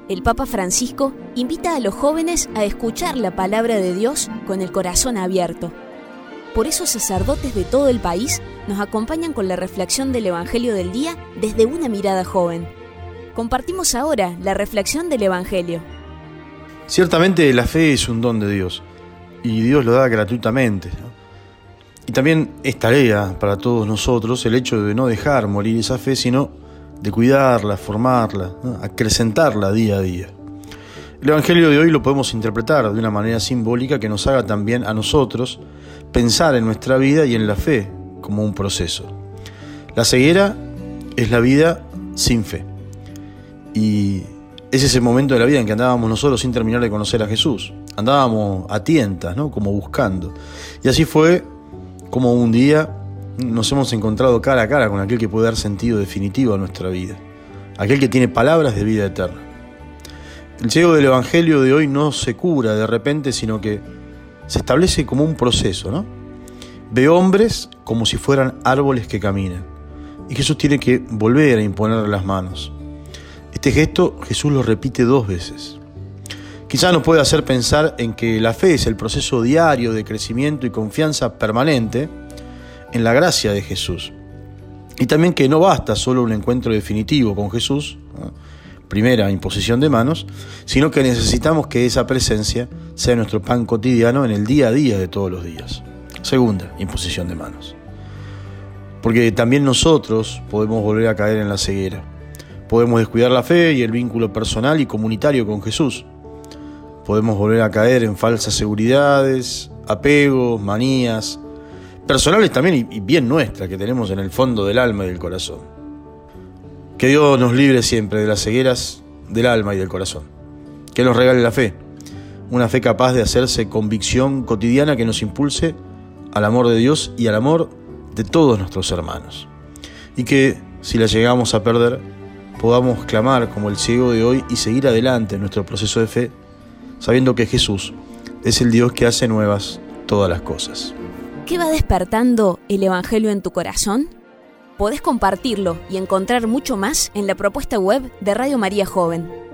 el Papa Francisco invita a los jóvenes a escuchar la palabra de Dios con el corazón abierto. Por eso sacerdotes de todo el país nos acompañan con la reflexión del Evangelio del día desde una mirada joven. Compartimos ahora la reflexión del Evangelio. Ciertamente la fe es un don de Dios y Dios lo da gratuitamente, ¿no? Y también es tarea para todos nosotros el hecho de no dejar morir esa fe, sino de cuidarla, formarla, ¿no? Acrecentarla día a día. El Evangelio de hoy lo podemos interpretar de una manera simbólica que nos haga también a nosotros pensar en nuestra vida y en la fe como un proceso. La ceguera es la vida sin fe. Y es ese momento de la vida en que andábamos nosotros sin terminar de conocer a Jesús. Andábamos a tientas, ¿no? Como buscando. Y así fue como un día nos hemos encontrado cara a cara con aquel que puede dar sentido definitivo a nuestra vida. Aquel que tiene palabras de vida eterna. El ciego del Evangelio de hoy no se cura de repente, sino que se establece como un proceso, ¿no? Ve hombres como si fueran árboles que caminan. Y Jesús tiene que volver a imponerle las manos. Este gesto Jesús lo repite 2 veces. Quizá nos puede hacer pensar en que la fe es el proceso diario de crecimiento y confianza permanente en la gracia de Jesús. Y también que no basta solo un encuentro definitivo con Jesús, ¿no? Primera imposición de manos, sino que necesitamos que esa presencia sea nuestro pan cotidiano en el día a día de todos los días. Segunda imposición de manos. Porque también nosotros podemos volver a caer en la ceguera. Podemos descuidar la fe y el vínculo personal y comunitario con Jesús. Podemos volver a caer en falsas seguridades, apegos, manías, personales también y bien nuestras que tenemos en el fondo del alma y del corazón. Que Dios nos libre siempre de las cegueras del alma y del corazón. Que nos regale la fe, una fe capaz de hacerse convicción cotidiana que nos impulse al amor de Dios y al amor de todos nuestros hermanos. Y que, si la llegamos a perder, podamos clamar como el ciego de hoy y seguir adelante en nuestro proceso de fe, sabiendo que Jesús es el Dios que hace nuevas todas las cosas. ¿Qué va despertando el Evangelio en tu corazón? Podés compartirlo y encontrar mucho más en la propuesta web de Radio María Joven.